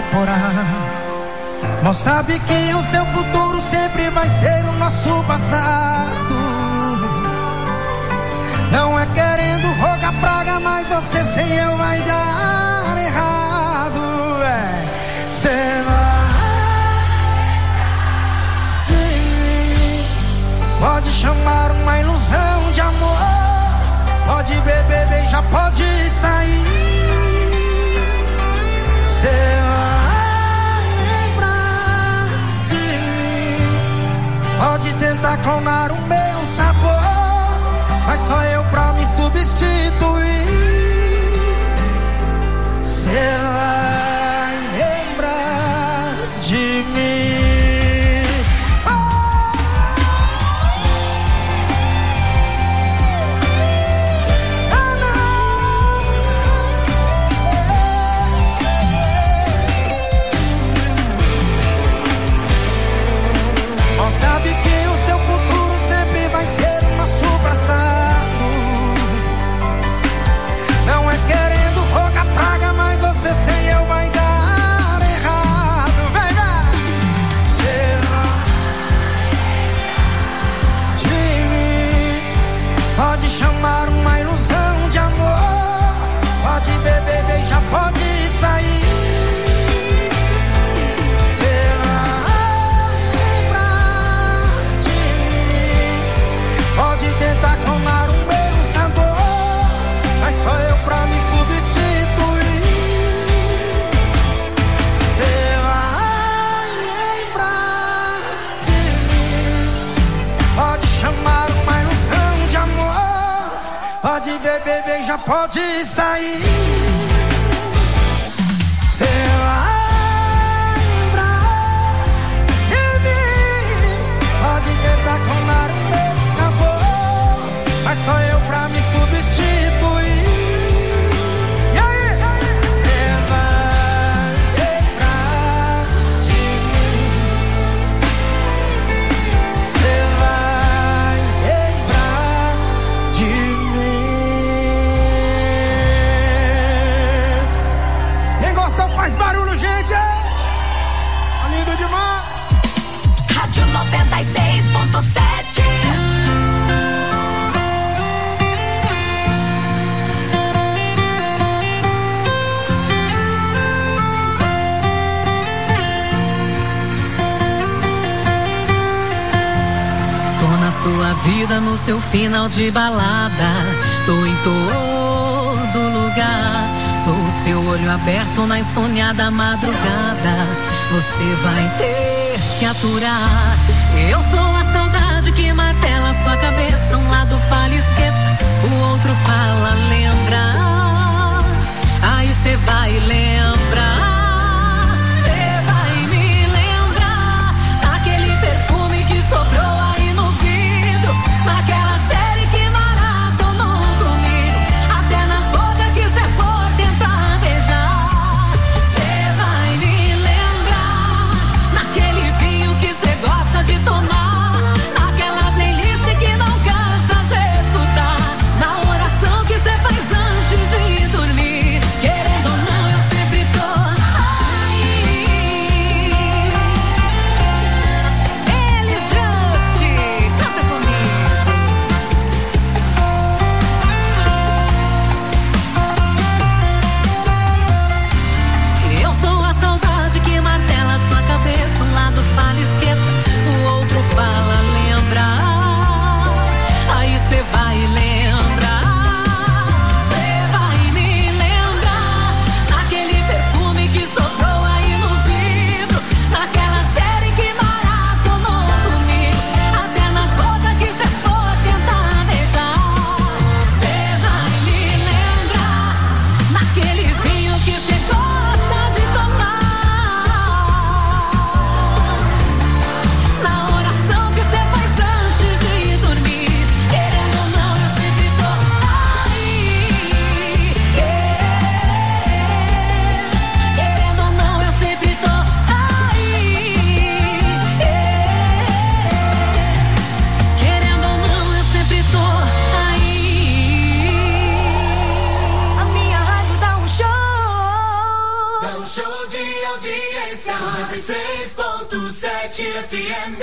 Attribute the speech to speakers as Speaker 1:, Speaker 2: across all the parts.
Speaker 1: evaporar. Mal sabe que o seu futuro sempre vai ser o nosso passado. Não é querendo rogar praga, mas você sem eu vai dar errado. Cê pode chamar uma ilusão de amor, pode beber, beijar, pode sair. Cê vai lembrar de mim, pode tentar clonar o meu sabor, mas só eu pra me substituir. Cê vai lembrar de mim. Sabe que o seu futuro sempre vai ser o nosso passado. Não é querendo rogar praga, mas você sem eu vai dar errado. Vem, vem. Cê vai de mim, pode chamar uma ilusão de amor, pode beber, beijar, pode sair. Tentar clonar o meu sabor, mas só eu pra me substituir. Cê vai lembrar de mim, pode chamar uma ilusão de amor, pode beber, beijar, pode sair. Cê vai lembrar de mim, pode tentar clonar o meu sabor, mas só eu pra me substituir. E aí? Você vai lembrar de mim, você vai lembrar de mim. Quem gostou faz barulho, gente! Tá lindo demais!
Speaker 2: Rádio 96.7.
Speaker 3: Sua vida no seu final de balada, tô em todo lugar. Sou o seu olho aberto na insônia madrugada. Você vai ter que aturar. Eu sou a saudade que martela sua cabeça. Um lado fala esqueça, o outro fala lembra. Aí cê vai lembrar. Cê vai me lembrar daquele perfume que sobrou aí no vidro, naquela série que maratonou comigo, até nas bocas que cê for tentar beijar. Cê vai me lembrar naquele vinho que cê gosta de tomar, naquela playlist que não cansa de escutar, na oração que cê faz antes de dormir. Querendo ou não, eu sempre tô
Speaker 2: referência 96.7 FM.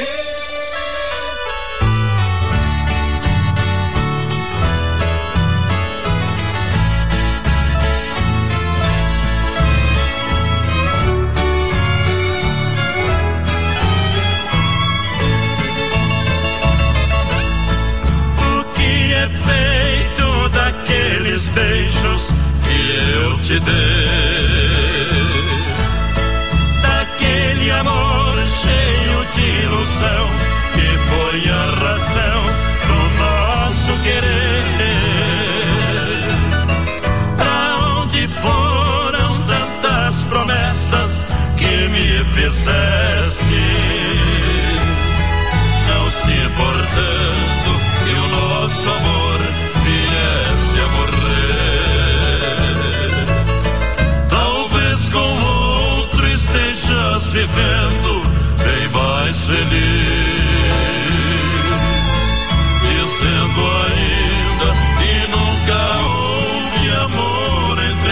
Speaker 4: Feito daqueles beijos que eu te dei, daquele amor cheio de ilusão que foi a razão do nosso querer. Pra onde foram tantas promessas que me fizeste, não se importando que o nosso amor viesse a morrer. Talvez com outro estejas vivendo bem mais feliz, dizendo ainda que nunca houve amor entre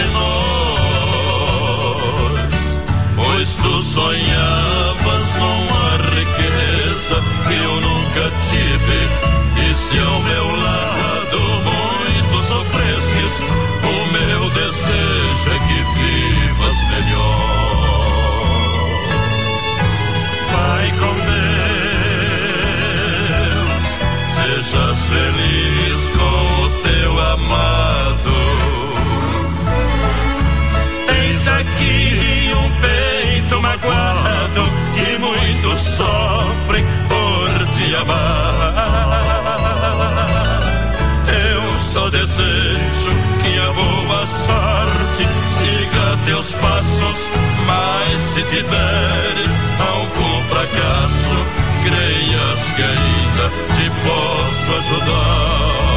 Speaker 4: nós, pois tu sonhavas com a riqueza que eu nunca tive. E se ao meu lado muito sofrestes, o meu desejo é que vivas melhor. Vai com Deus, sejas feliz com o teu amado. Tens aqui um peito magoado que muito sofre por te amar. Só desejo que a boa sorte siga teus passos, mas se tiveres algum fracasso, creias que ainda te posso ajudar.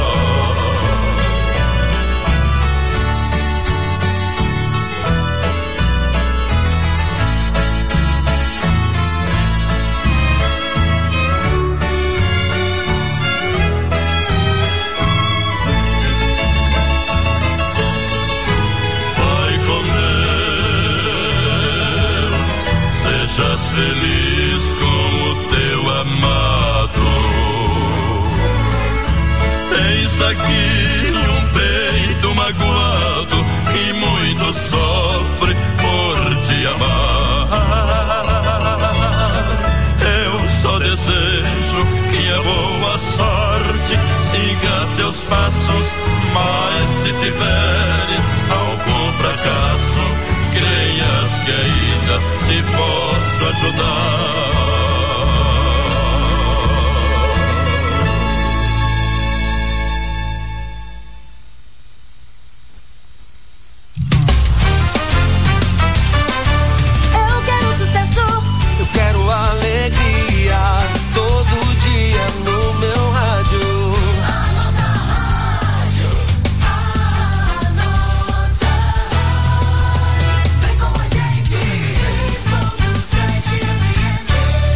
Speaker 4: Sejas feliz com o teu amado. Tens aqui um peito magoado que muito sofre por te amar. Eu só desejo que a boa sorte siga teus passos, mas se tiveres algum fracasso, creias que ainda te posso ajudar.
Speaker 2: Eu quero sucesso,
Speaker 1: eu quero alegria, todo dia no meu rádio.
Speaker 2: a nossa rádio, a nossa rádio. Vem com a gente, 6.7 FM.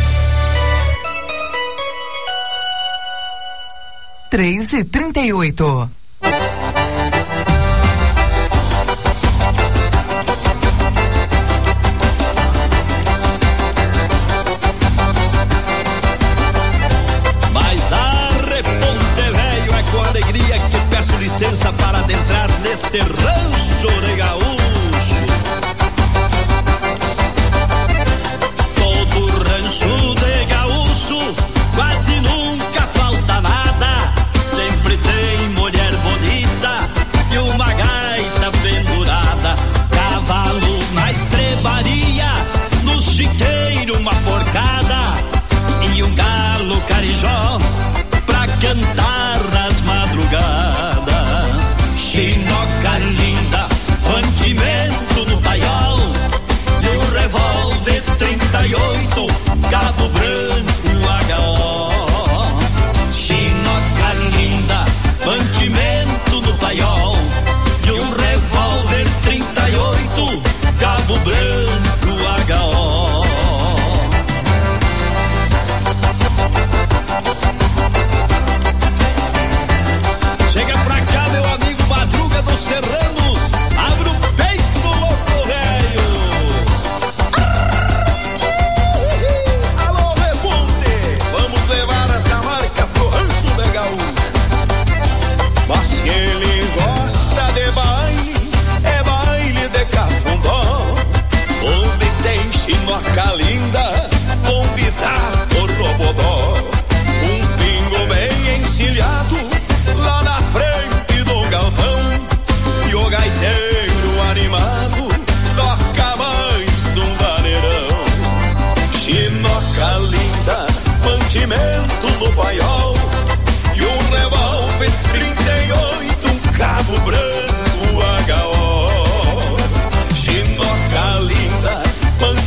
Speaker 5: 3h38.
Speaker 6: Mas arreponte velho, é com alegria que peço licença para adentrar neste rancho de gaúcho. Todo rancho de gaúcho quase nunca falta nada, sempre tem mulher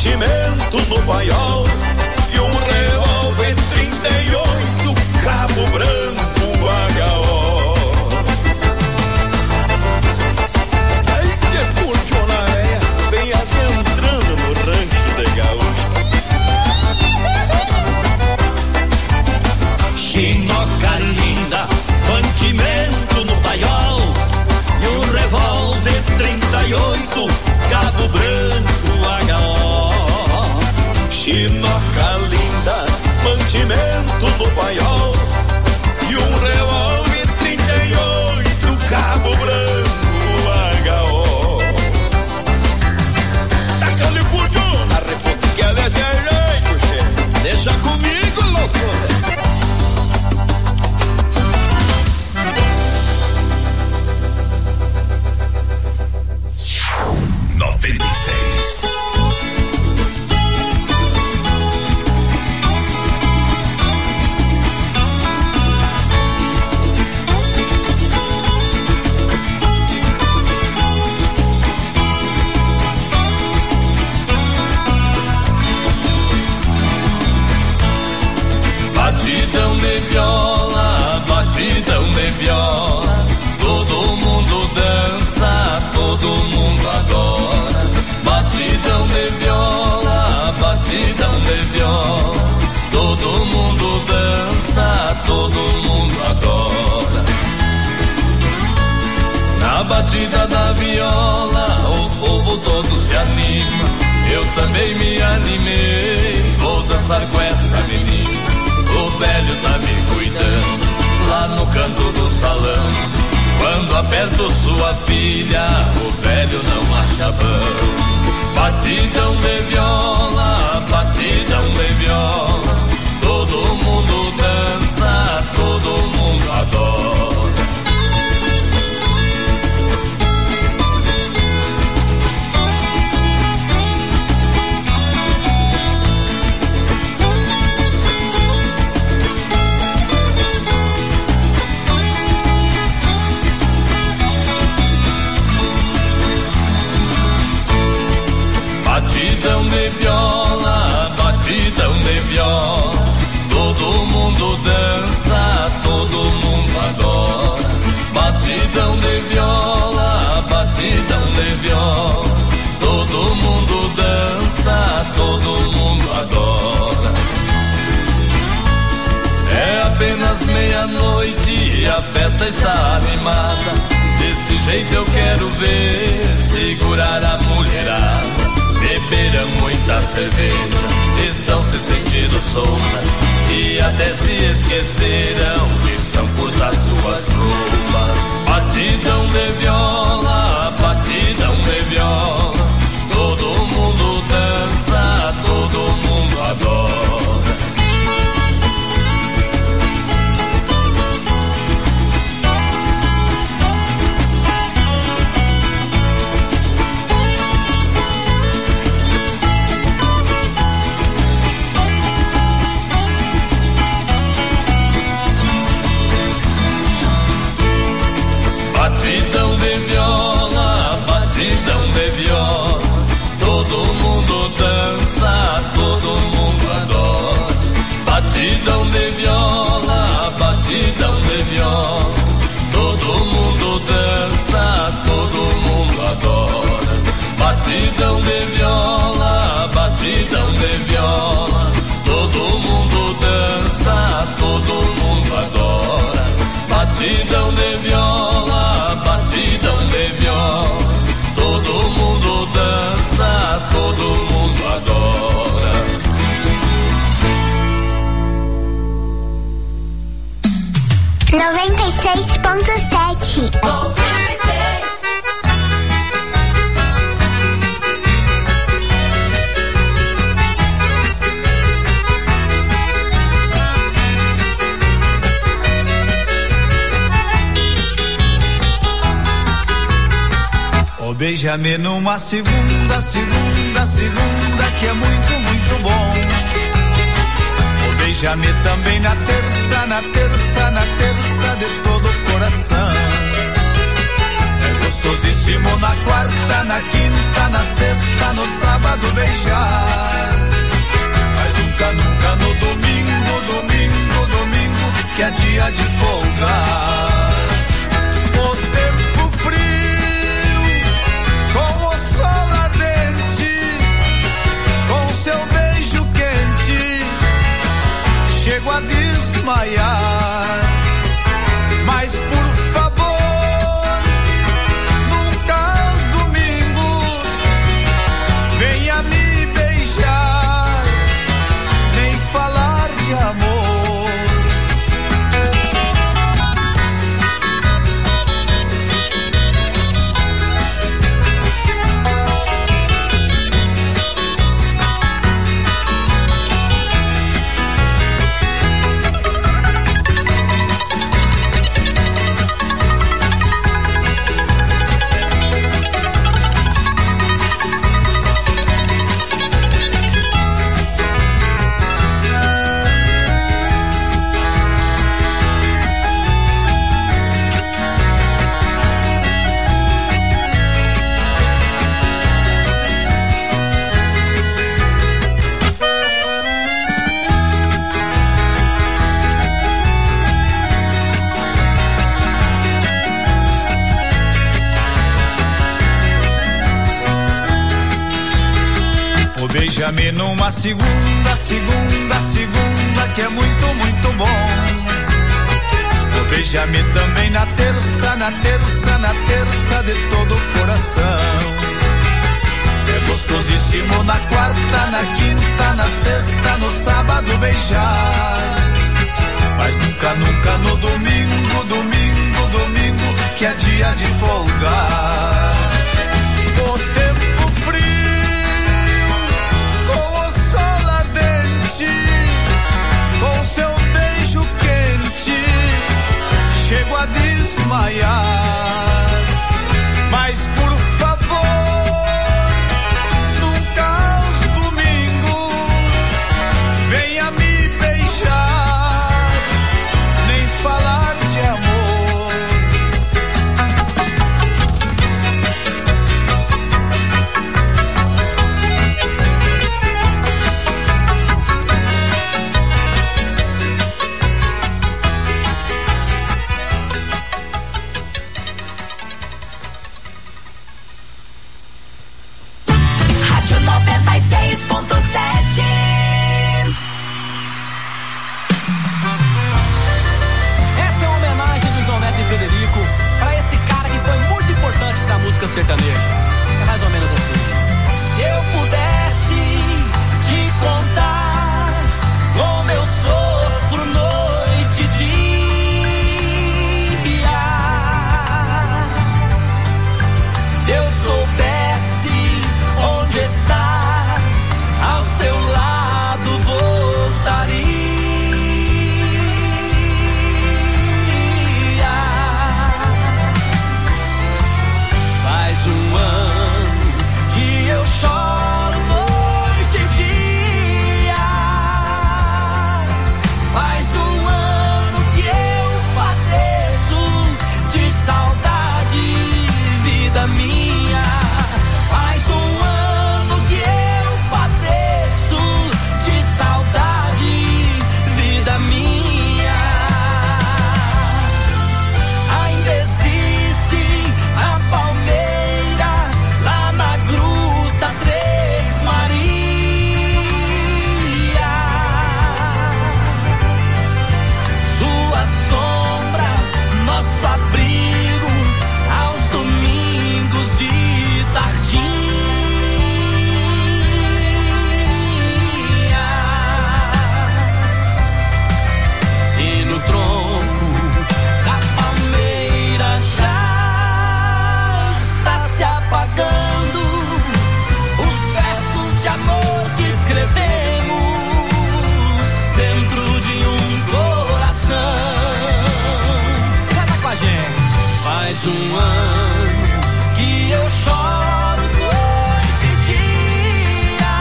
Speaker 6: mantimento no paiol e um revólver 38, cabo branco, HO. Aí que curtiona véia, vem adentrando no rancho de gaúcho. Chinoca linda, mantimento no paiol e um revólver 38, cabo branco, HO. Chinoca linda, mantimento no paiol e um revólver 38, cabo branco, HO. Tacando puto na reponta que é desse jeito, chefe. Deixa comigo, louco.
Speaker 5: 96.
Speaker 7: Batidão de viola, batidão de viola, todo mundo dança, todo mundo adora. Batidão de viola, batidão de viola, todo mundo dança, todo mundo adora. Na batida da viola, o povo todo se anima, eu também me animei, vou dançar com essa menina. O velho tá me cuidando lá no canto do salão. Quando aperto sua filha, o velho não acha vão. Batidão de viola, batidão de viola, todo mundo dança, todo mundo adora. Batidão de viola, batidão de viola, todo mundo dança, todo mundo adora. Batidão de viola, batidão de viola, todo mundo dança, todo mundo adora. É apenas meia-noite e a festa está animada. Desse jeito eu quero ver segurar a mulherada. Beberam muita cerveja, estão se sentindo soltas e até se esqueceram que são por das suas roupas. Batidão de viola, batidão de viola, todo mundo dança, todo mundo adora. Batidão de viola, batidão de viola, todo mundo dança, todo mundo adora. Batidão de viola, batidão de viola, todo mundo dança, todo mundo adora. Batidão de viola, batidão de viola, todo mundo dança, todo mundo adora. Batidão de viola, batidão de viola, todo mundo dança, todo mundo adora.
Speaker 1: Beija-me numa segunda, que é muito, muito bom. Beija-me também na terça de todo o coração. É gostosíssimo na quarta, na quinta, na sexta, no sábado beijar. desmaiar. Mas por favor, nunca aos domingos venha me beijar, nem falar de amor. Beija-me numa segunda, que é muito, muito bom. Beija-me também na terça, de todo o coração. É gostosíssimo na quarta, na quinta, na sexta, no sábado beijar. Mas nunca, nunca no domingo, que é dia de folgar. O tempo frio, com o sol ardente, com seu beijo quente, chego a desmaiar. Mas por favor, nunca aos domingos venha me beijar, nem falar de amor.
Speaker 8: Sertanejo. É mais ou menos assim. Se eu pudesse te contar como eu sofro noite e dia, se eu soubesse onde está, ao seu lado voltaria. Um ano que eu choro noite e dia. Faz um ano que eu padeço de saudade, vida minha. Faz um ano que eu padeço de saudade, vida minha. Ainda existe a palmeira abrigo aos domingos de tardinha. E no tronco da palmeira já está se apagando os versos de amor que escrevemos dentro de um coração. Faz um ano que eu choro noite e dia.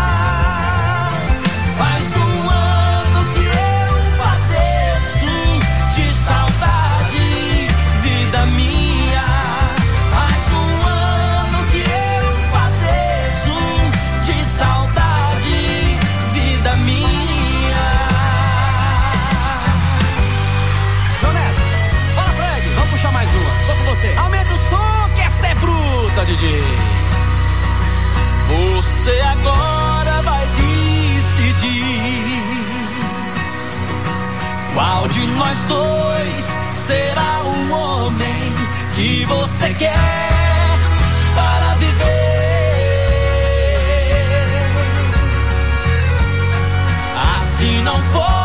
Speaker 8: Faz um ano que eu padeço de saudade, vida minha. Faz um ano que eu padeço de saudade, vida minha. João Neto, fala Fred, vamos puxar mais uma. Tô com você. Aumenta o som que essa é bruta, DJ. nós dois será o homem que você quer para viver. Assim não posso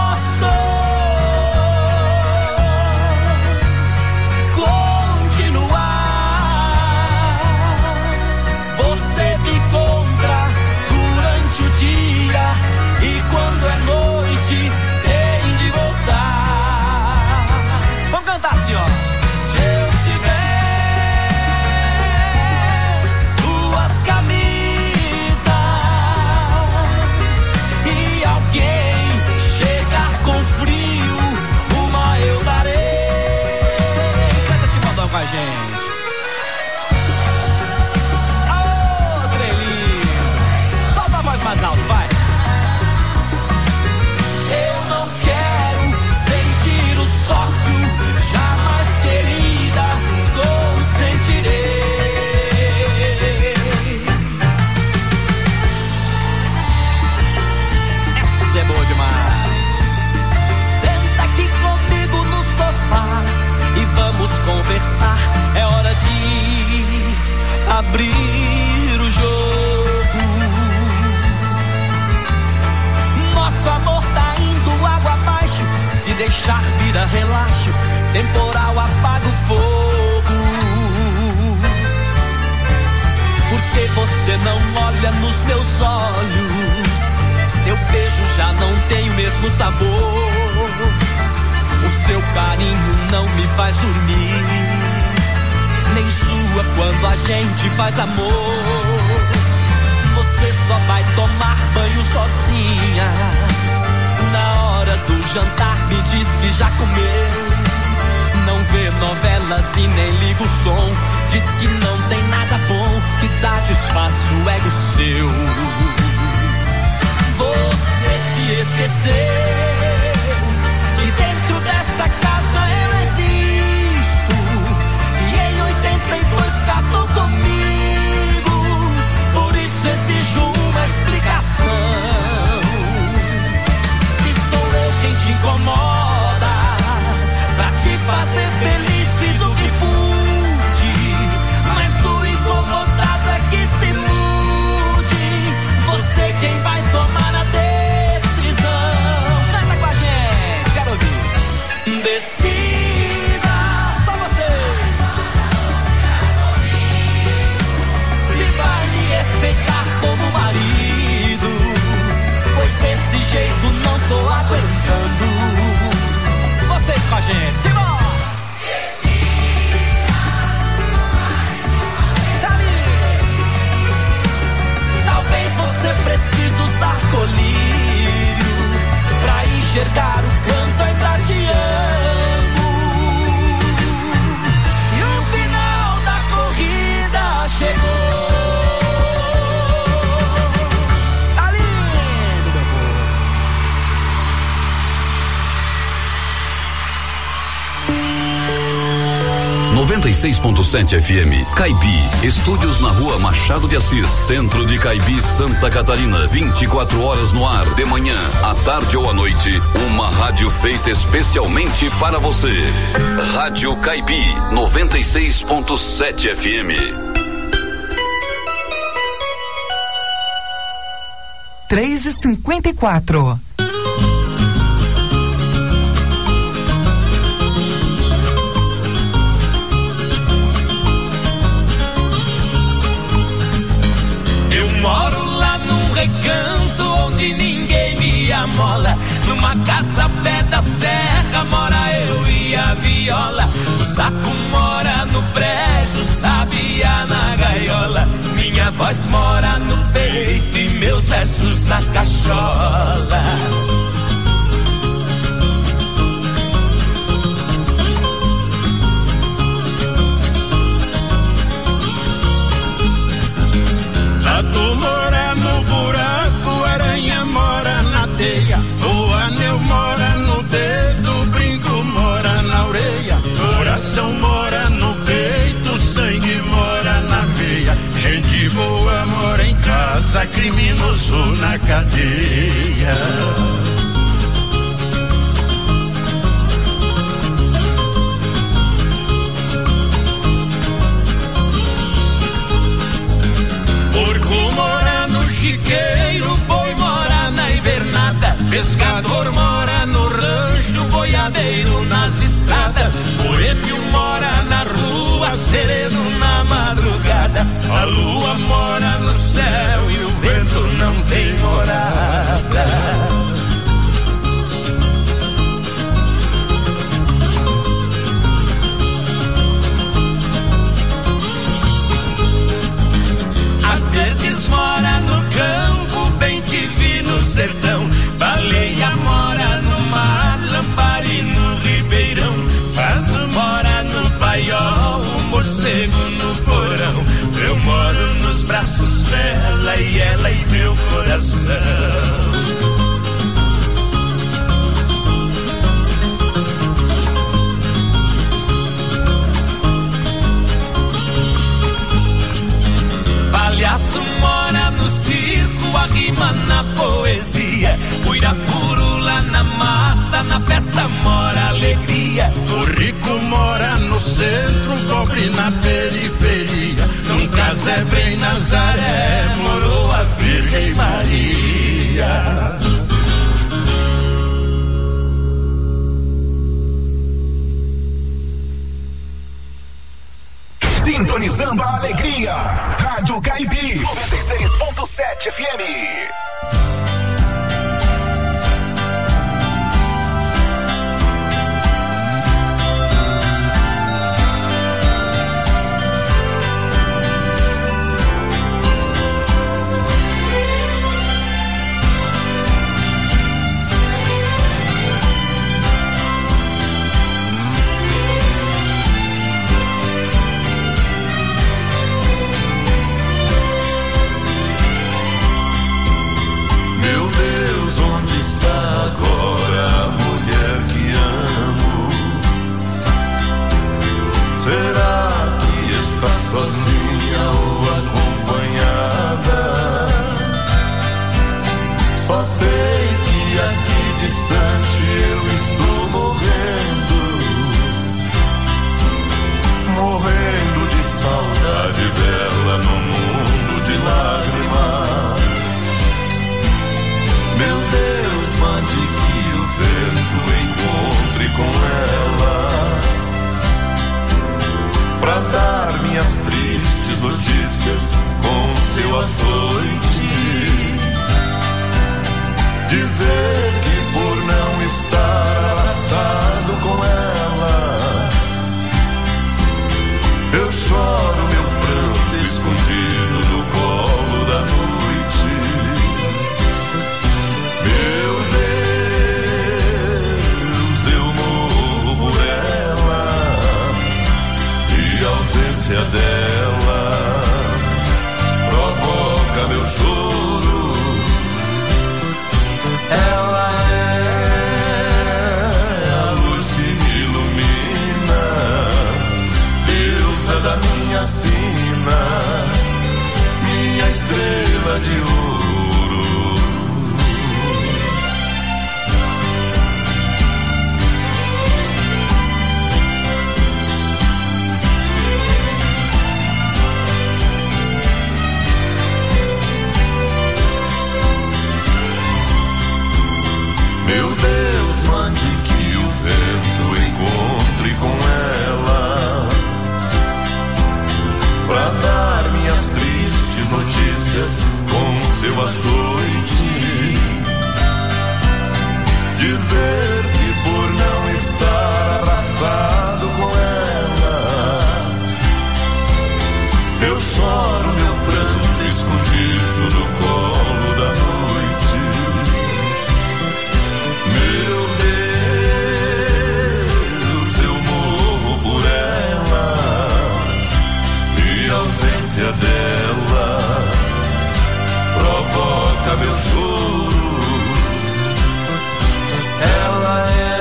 Speaker 8: quando é noite tem de voltar. Vamos cantar assim, ó. Se eu tiver duas camisas e alguém chegar com frio, uma eu darei. Canta esse modão com a gente. Ô, Trelinho, solta a voz mais alto, vai. Eu não quero sentir o sócio, jamais querida, consentirei. Essa é boa demais. Senta aqui comigo no sofá e vamos conversar. É hora de abrir o jogo. Nosso amor tá indo água abaixo. Se deixar vira relaxo, temporal apaga o fogo. Porque você não olha nos meus olhos, seu beijo já não tem o mesmo sabor. O seu carinho não me faz dormir, nem sua quando a gente faz amor. Você só vai tomar banho sozinha. Na hora do jantar me diz que já comeu. Não vê novelas e nem liga o som. Diz que não tem nada bom que satisfaça o ego seu. Você se esqueceu que dentro dessa casa eu existo. E em 82 casou comigo. Por isso exijo uma explicação. Se sou eu quem te incomoda, pra te fazer feliz fiz o que pude. Mas o incomodado é que se mude. Você quem vai tomar a decisão. Canta com a gente, quero ouvir. Decida, só você. Se vai me respeitar como marido, pois desse jeito não tô aguentando. Vocês com a gente, Simão! Tá ali. Talvez você precise usar colírio pra enxergar o quanto ainda te amo. E o final da corrida chegou. Tá lindo, meu povo.
Speaker 5: 96.7 FM, Caibi, estúdios na rua Machado de Assis, centro de Caibi, Santa Catarina, 24 horas no ar, de manhã, à tarde ou à noite, uma rádio feita especialmente para você. Rádio Caibi, 96.7 FM.
Speaker 9: 3h54.
Speaker 8: Moro lá num recanto onde ninguém me amola. Numa casa pé da serra mora eu e a viola. O saco mora no brejo, sabia na gaiola. Minha voz mora no peito e meus versos na cachola.
Speaker 4: Tatu mora no buraco, aranha mora na teia, o anel mora no dedo, brinco mora na orelha, coração mora no peito, sangue mora na veia, gente boa mora em casa, criminoso na cadeia. pescador mora no rancho, boiadeiro nas estradas, boêmio mora na rua, sereno na madrugada. A lua mora no céu e o vento não tem morada. A Verdes mora no campo, bem te vi no sertão. Baleia mora no mar, Lambari no ribeirão. Pato mora no paiol, o morcego no porão. Eu moro nos braços dela e ela em meu coração. Palhaço mora no circo, a rima na poesia. Uirapuru lá na mata, na festa mora alegria. O rico mora no centro, o pobre na periferia. Num casebre em Nazaré, morou a Virgem Maria.
Speaker 9: Sintonizando a alegria. Rádio Caibi 96.7 FM.
Speaker 7: Meu Deus, onde está agora a mulher que amo? Será que está sozinha ou acompanhada? Só sei que aqui distante eu estou morrendo de saudade dela no mundo de lágrimas. Meu Deus, mande que o vento encontre com ela, pra dar minhas tristes notícias com seu açoite. Dizer que por não estar abraçado com ela, eu choro meu pranto escondido no colo da noite. Meu Deus, eu morro por ela e a ausência dela provoca meu choro. Ela é a luz que me ilumina, deusa da minha sina, minha estrela de ouro. Meu Deus, mande que o vento encontre com ela, pra dar minhas tristes notícias com seu açoite. Dizer que por não estar abraçado com ela, eu choro meu pranto escondido no colo da noite. Meu Deus, eu morro por ela e a ausência dela provoca meu choro. Ela é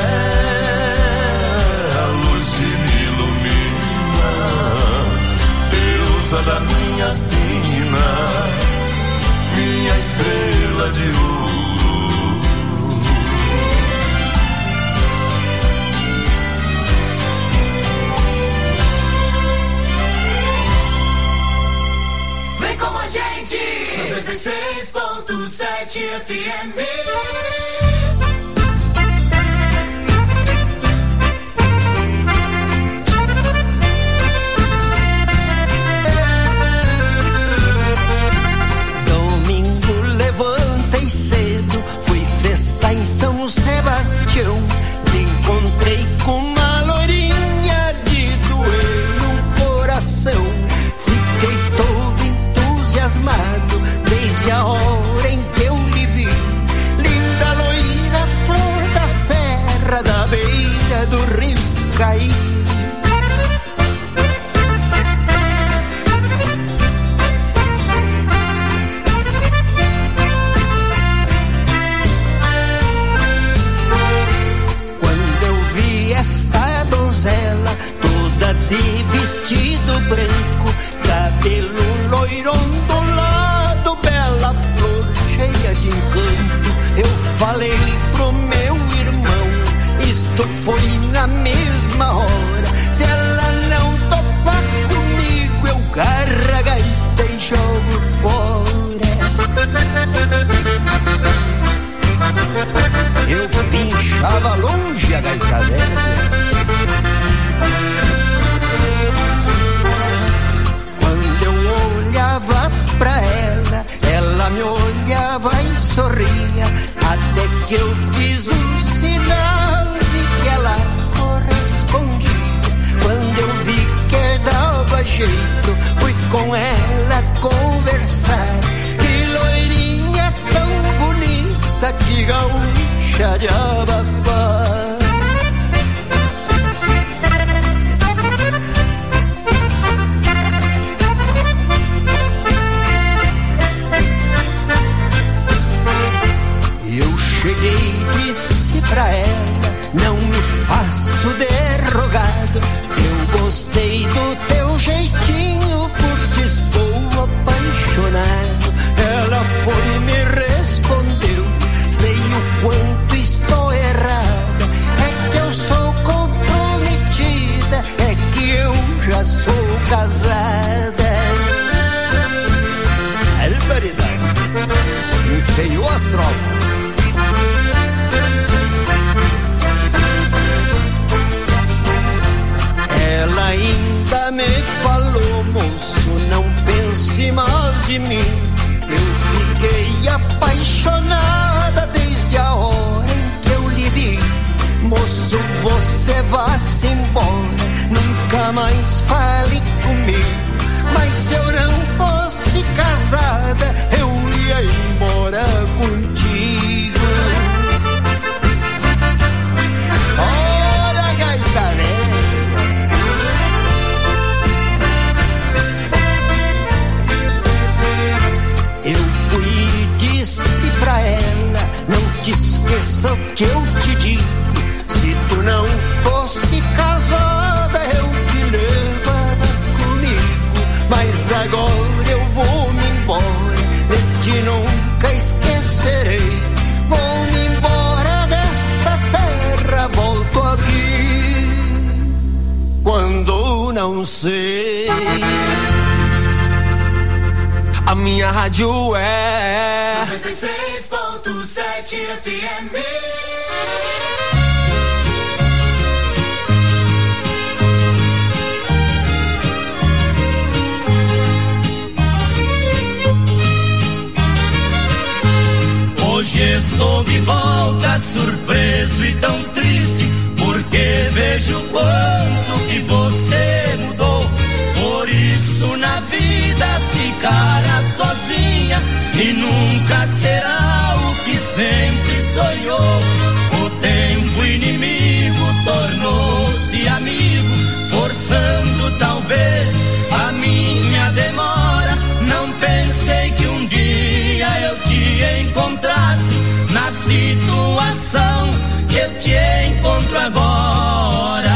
Speaker 7: a luz que me ilumina, deusa da minha sina, minha estrela de ouro.
Speaker 2: Vem com a gente! 96.7 FM.
Speaker 10: deixa de abafar. Eu cheguei e disse pra ela, não me faço derrogado, eu gostei do teu jeitinho, por te estou apaixonado. Ela foi e me respondeu, sei o quanto estou errada, é que eu sou comprometida, é que eu já sou casada. Barbaridade, enfeiou as tropas. Ela ainda me falou, moço, não pense mal de mim, eu fiquei apaixonada desde a hora em que eu lhe vi. Moço, você vá-se embora, nunca mais fale comigo, mas se eu não fosse casada, eu ia embora contigo. Ora, gaita velha. Eu fui e disse pra ela, não te esqueça o que eu te digo, se tu não fosse casada, eu te levava comigo, mas agora eu vou-me embora, de ti nunca esquecerei, vou-me embora desta terra, volto aqui quando não sei. A minha rádio é
Speaker 2: 96.7 FM.
Speaker 4: Hoje estou de volta, surpreso e tão triste, porque vejo quanto que você mudou. Por isso na vida ficará sozinha e nunca será o que sempre sonhou. O tempo inimigo tornou-se amigo, forçando talvez a minha demora. Não pensei que um dia eu te encontrasse na situação que eu te encontro agora.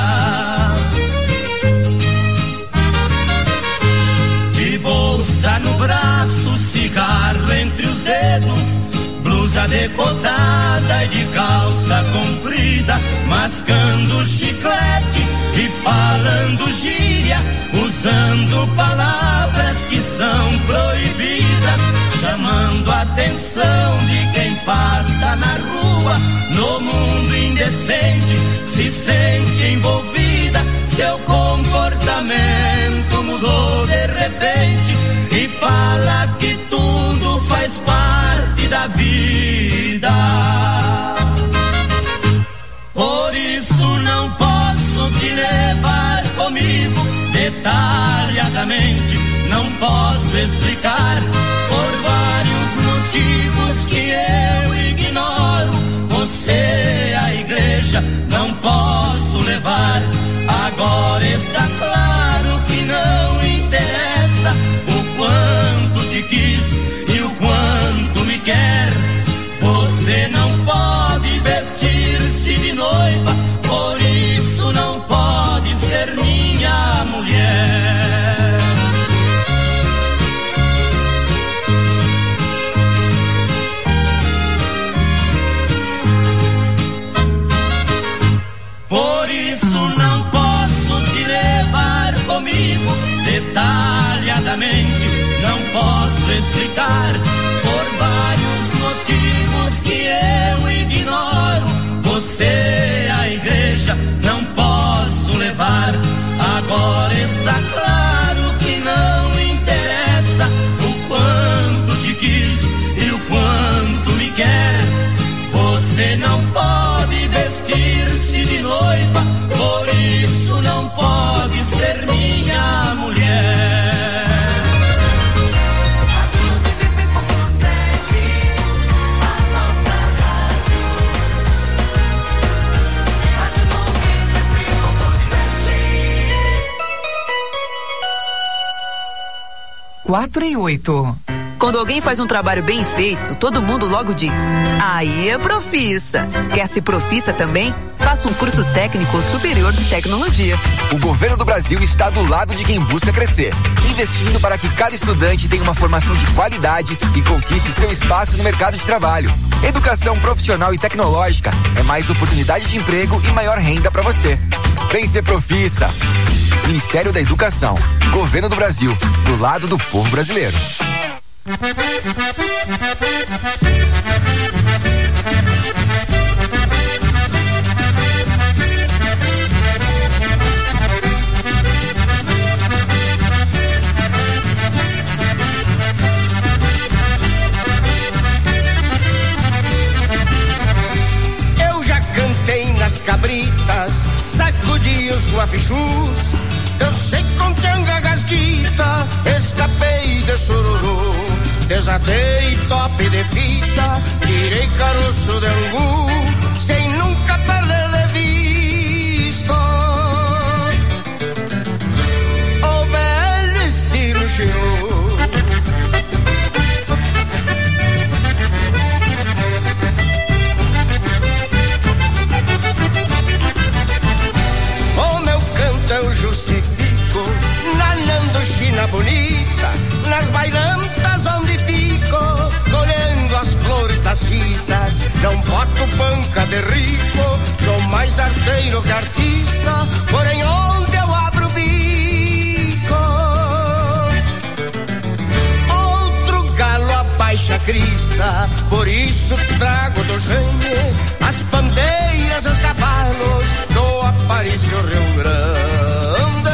Speaker 4: De bolsa no braço, cigarro entre os dedos, blusa decotada e de calça comprida, mascando chiclete e falando gíria, usando palavras que são proibidas, chamando a atenção de quem passa na rua. No mundo indecente se sente envolvida, seu comportamento mudou de repente e fala que tudo faz parte da vida. Por isso não posso te levar comigo detalhadamente, não posso explicar por vários motivos que eu ignoro. Você, a igreja, não posso levar. Agora está claro que não interessa o quanto te quis e o quanto me quer. Você não pode vestir-se de noiva, por isso não pode ser minha mulher. Por isso não posso te levar comigo detalhadamente, não posso explicar por vários motivos que eu ignoro. Você, a igreja, não posso levar. Agora está claro que não interessa o quanto te quis e o quanto me quer. Você não pode vestir-se de noiva, por isso não pode ser minha mulher. 96.7
Speaker 11: 4 e 8.
Speaker 12: Quando alguém faz um trabalho bem feito, todo mundo logo diz: aí é profissa. Quer ser profissa também? Faça um curso técnico ou superior de tecnologia.
Speaker 13: O governo do Brasil está do lado de quem busca crescer, investindo para que cada estudante tenha uma formação de qualidade e conquiste seu espaço no mercado de trabalho. Educação profissional e tecnológica é mais oportunidade de emprego e maior renda para você. Vem ser profissa. Ministério da Educação, Governo do Brasil, do lado do povo brasileiro.
Speaker 10: Eu já cantei nas cabritas, sacudi os guapichus, dancei com tchanga gasguita, escapei de sururu, desatei top de fita, tirei caroço de angu, sem nunca perder de vista o velho estilo chiru. O meu canto eu justifico, nanando China bonita, nas bailantas onde fico, colhendo as flores das citas. Não boto banca de rico, sou mais arteiro que artista, porém onde eu abro o bico, outro galo abaixa a crista. Por isso trago do gênio as bandeiras, os cavalos do Aparício Rio Grande.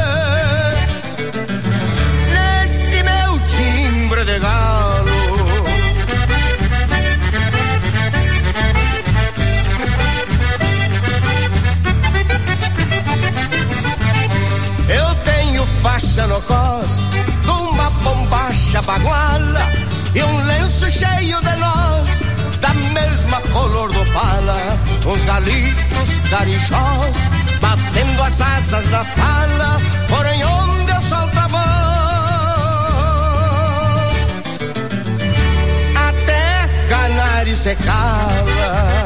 Speaker 10: Neste meu timbre de galo, eu tenho faixa no cos, uma bombacha baguala e um lenço cheio de nós, da mesma cor do pala, uns galitos carijós, batendo as asas da fala, porém onde eu solto a voz, até canário se cala.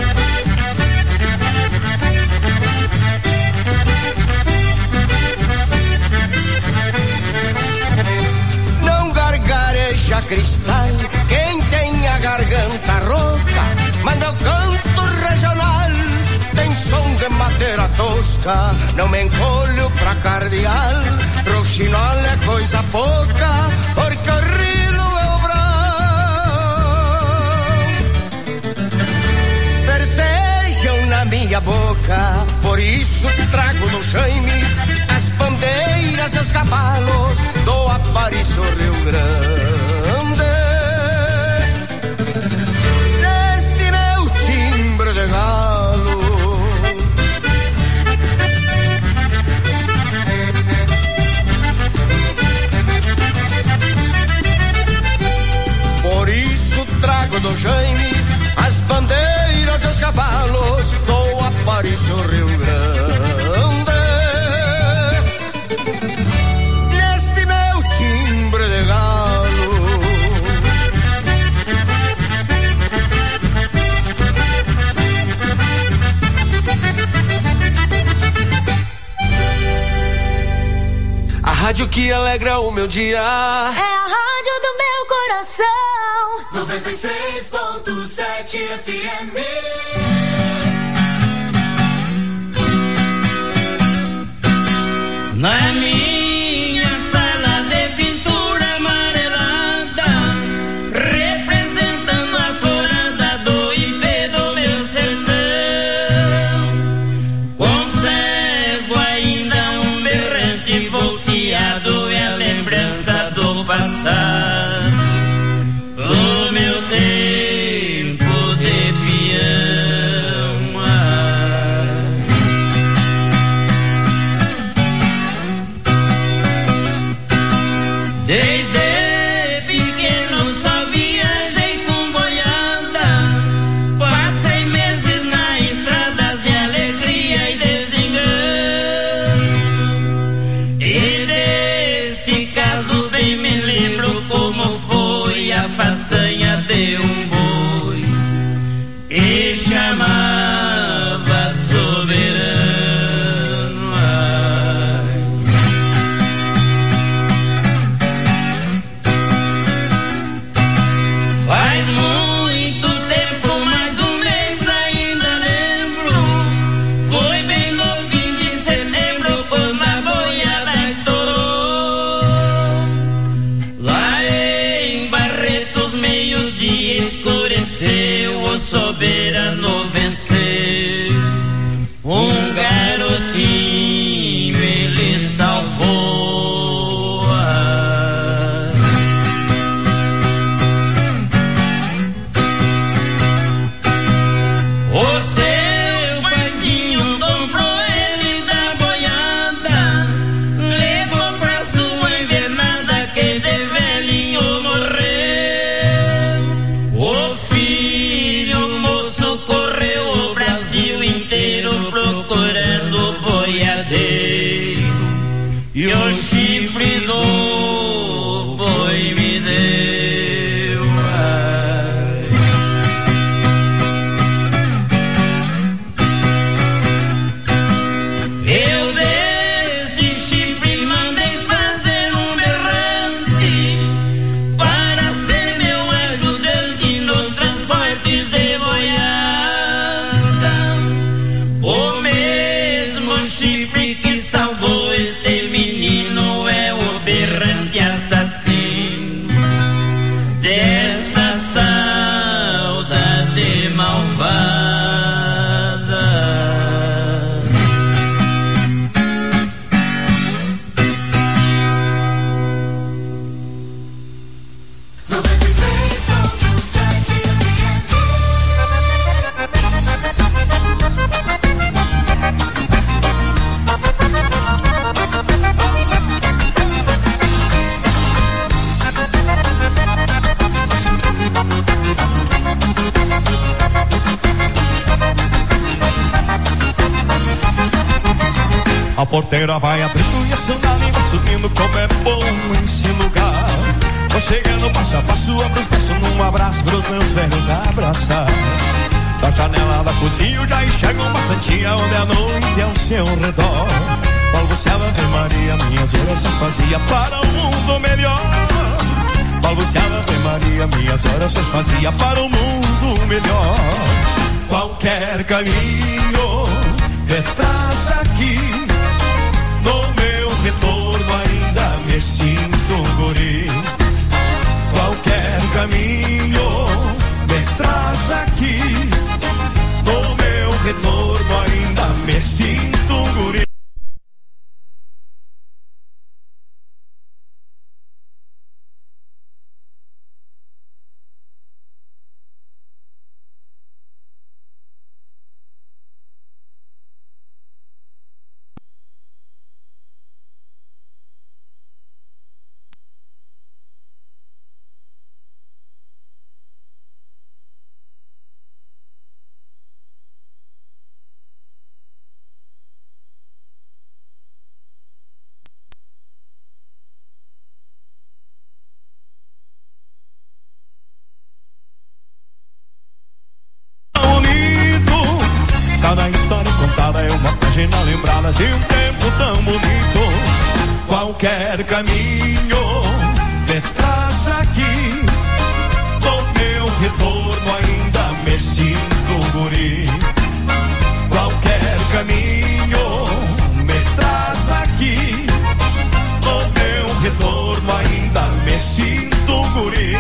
Speaker 10: Não gargareja cristal quem tem a garganta rouca, mas meu canto regional tem som de madeira tosca. Não me encolho pra cardeal, roxinol é coisa pouca, porque o rilo é o brão. Persejam na minha boca, por isso trago no Jaime as bandeiras e os cavalos do Aparício Rio Grande. Neste meu timbre de galo, por isso trago do Jaime as bandeiras e os cavalos do Aparício Rio Grande. Neste meu timbre de galo,
Speaker 14: a rádio que alegra o meu dia
Speaker 2: é a rádio do meu coração. 96.7 FM.
Speaker 4: Na minha sala de pintura amarelada, representando a florada do IP do meu sertão, conservo ainda um berrante volteado e a lembrança do passado, do meu tempo de piano.
Speaker 11: soberano vencer. Um garotinho ele salvou. O seu paizinho comprou ele da boiada, levou pra sua invernada que de velhinho morreu. O filho moço correu o Brasil inteiro procurando boiadeiro, e o chifre do boi me deu. Eu deste chifre mandei fazer um berrante para ser meu ajudante nos transportes de boiada. O mesmo chifre que salvou este menino é o berrante assassino desta saudade malvada.
Speaker 15: A porteira vai abrindo e a sandália vai subindo, como é bom esse lugar. Vou chegando passo a passo, abro os braços num abraço pros meus velhos abraçar. Da janela da cozinha eu já enxergo uma santinha onde a noite é ao seu redor. Balbuciava Ave Maria, minhas orações fazia para um mundo melhor. Balbuciava Ave Maria, minhas orações fazia para um mundo melhor. Qualquer caminho me traz aqui, no meu retorno ainda me sinto guri. Qualquer caminho me traz aqui, no meu retorno ainda me sinto guri. Cada história contada é uma página lembrada de um tempo tão bonito. Qualquer caminho me traz aqui, no meu retorno ainda me sinto guri. Qualquer caminho me traz aqui, no meu retorno ainda me sinto guri.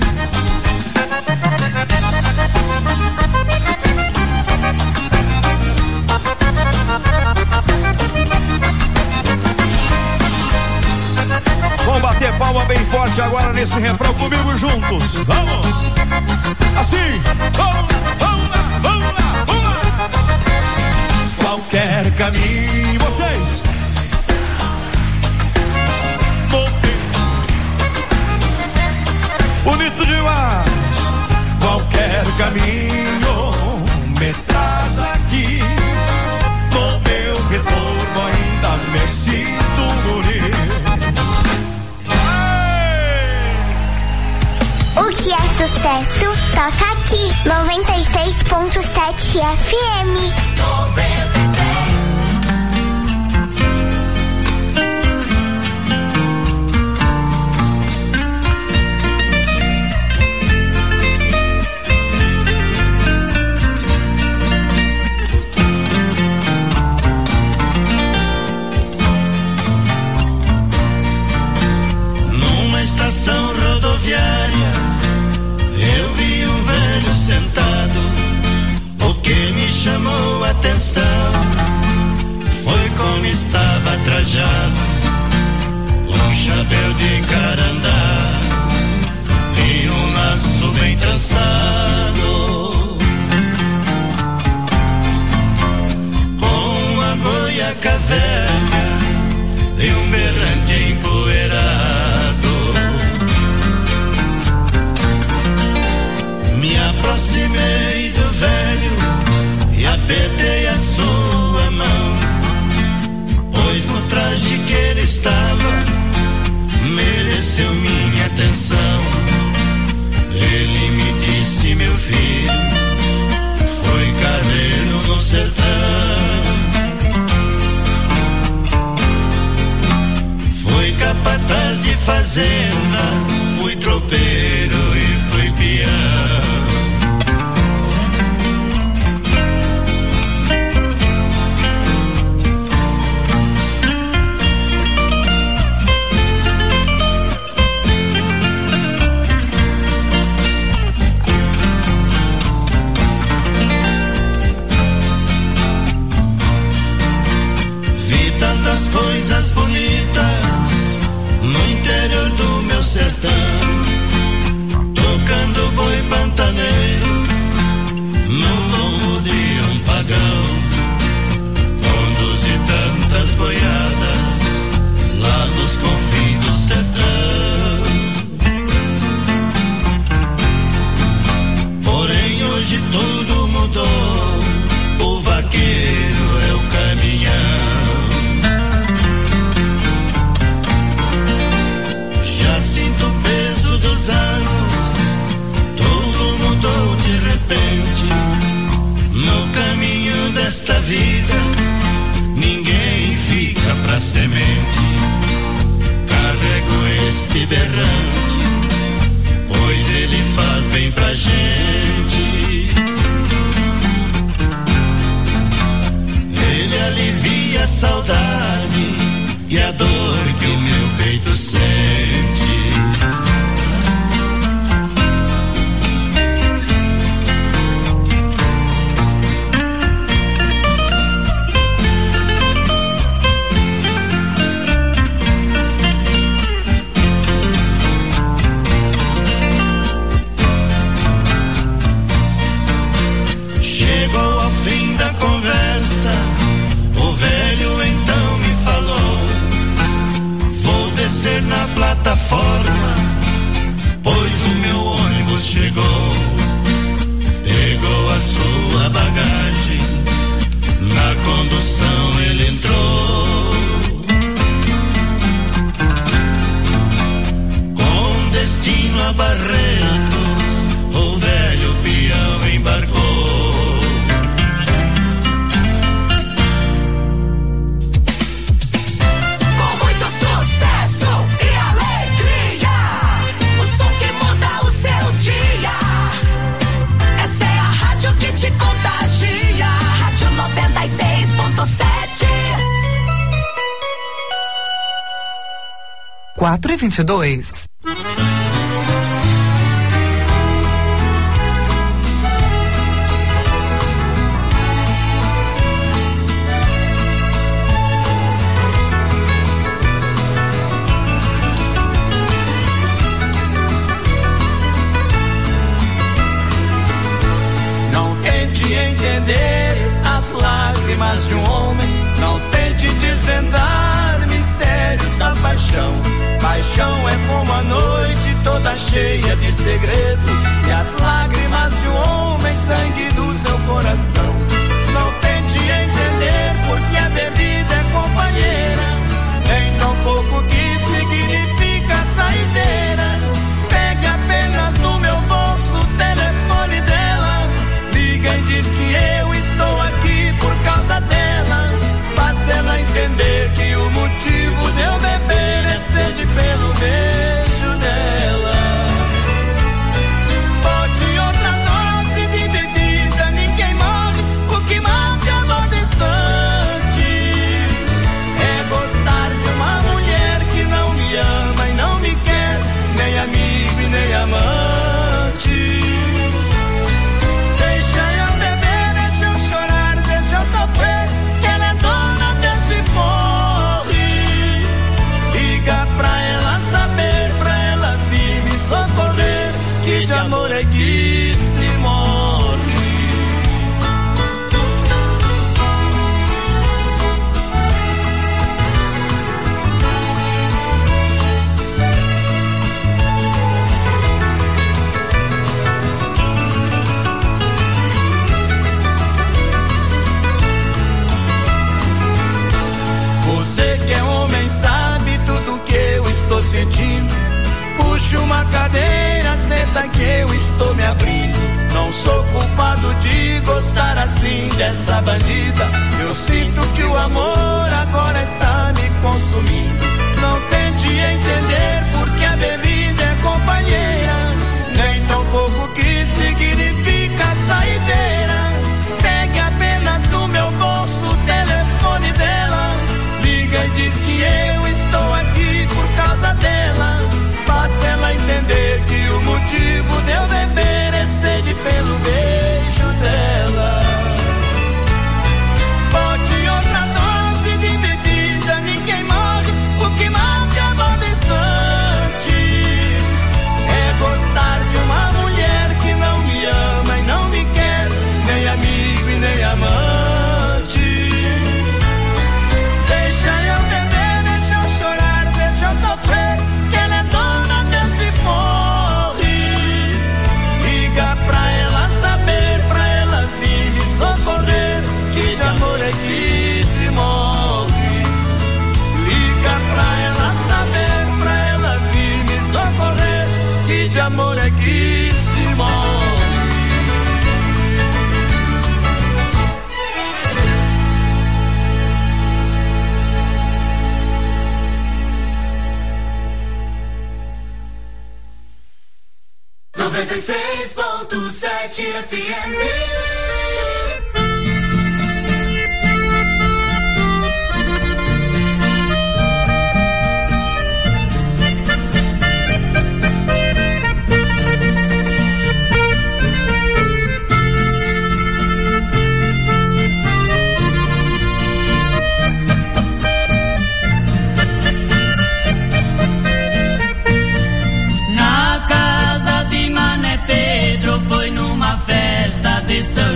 Speaker 15: Vamos bater palma bem forte agora nesse refrão comigo juntos. Vamos! Assim! Vamos lá, vamos lá, vamos lá, vamos lá! Qualquer caminho, vocês! Bonito demais! Qualquer caminho me traz aqui, no meu retorno ainda me sinto guri.
Speaker 16: O que é sucesso, toca aqui, 96.7 FM. 96.
Speaker 11: Numa estação rodoviária eu vi um velho sentado trajado, um chapéu de carandá e um laço bem trançado, com uma goiaca velha e um berrante empoeirado. Me aproximei do velho e apertei a sua mão, pois no traje que ele estava mereceu minha atenção. Ele me disse: meu filho, foi carneiro no sertão, foi capataz de fazenda, fui tropeiro e fui peão. Coisas bonitas no interior do meu sertão, tocando boi pantaneiro no lombo de um pagão, conduzi tantas boiadas lá nos confins do sertão. Porém hoje tudo mudou, o vaqueiro é o caminhão. Sinto o peso dos anos, tudo mudou de repente. No caminho desta vida, ninguém fica pra semente. Carrego este berrante, pois ele faz bem pra gente. Ele alivia a saudade e a dor que o meu peito sente. Chegou ao fim da conversa, o velho então me falou: vou descer na plataforma, pois o meu ônibus chegou. Pegou a sua bagagem, na condução ele entrou. Com destino a Barretos, o velho peão embarcou.
Speaker 2: Te contagia, Rádio 96.7.
Speaker 12: 4h22.
Speaker 8: Lágrimas de um homem, não tente desvendar mistérios da paixão. Paixão é como a noite toda cheia de segredos, e as lágrimas de um homem, sangue do seu coração. Não tente entender porque a bebida é companheira, em tão pouco que significa saideira. Pegue apenas no meu bolso o telefone dela, liga e diz que eu estou aqui por causa dela. Faça ela entender que o motivo de eu beber é sede pelo beijo dela. Pode outra dose
Speaker 1: numa cadeira, senta que eu estou me abrindo. Não sou culpado de gostar assim dessa bandida. Eu sinto que o amor agora está me consumindo. Não tente entender porque a bebida é companheira, nem tão pouco que significa saideira. Pegue apenas no meu bolso o telefone dela, liga e diz que eu estou aqui por causa dela. Faça ela entender que o motivo de eu beber é sede pelo beijo dela. Bote outra dose de bebida, ninguém morre, o que mata é amor distante. É gostar de uma mulher que não me ama e não me quer, nem amigo e nem amante. Deixa eu beber, deixa eu chorar, deixa eu sofrer, que ela é dona desse porre. Liga pra ela saber, pra ela vir me socorrer, que de amor é que se morre. Liga pra ela saber, pra ela vir me socorrer, que de amor é que se morre.
Speaker 2: FM.
Speaker 8: Foi numa festa de São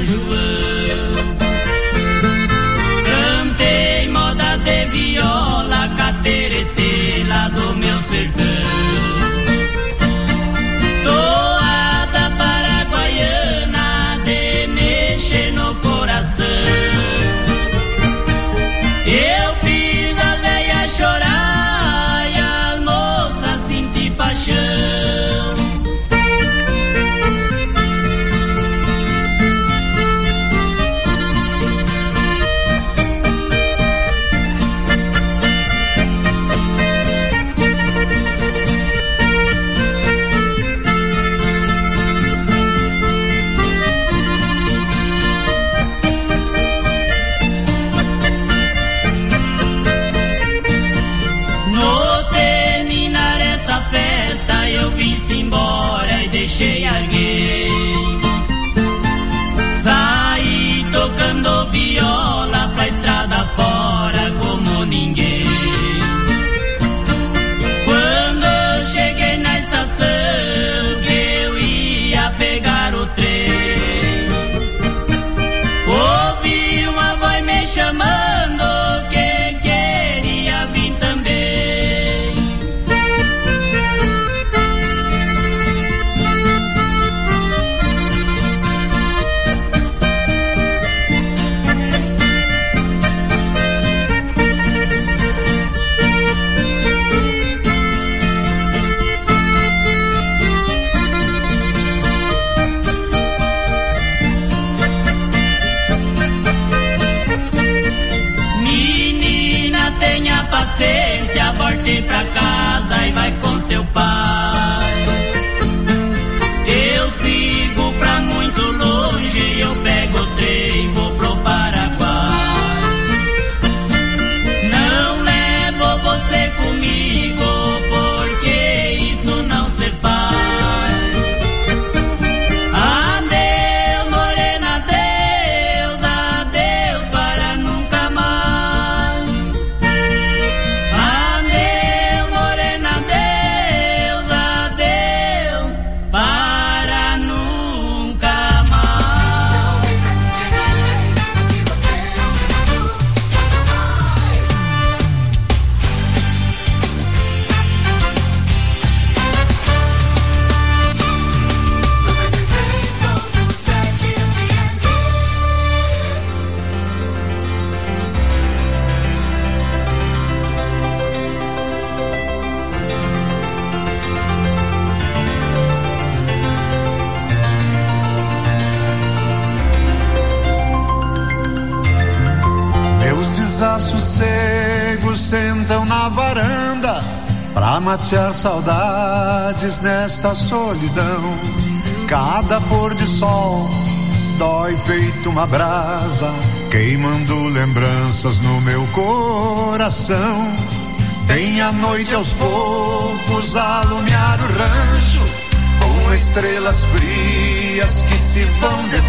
Speaker 17: desassossego sentam na varanda pra matear saudades nesta solidão. Cada pôr de sol dói feito uma brasa, queimando lembranças no meu coração. Tem a noite aos poucos a alumiar o rancho, com estrelas frias que se vão depois.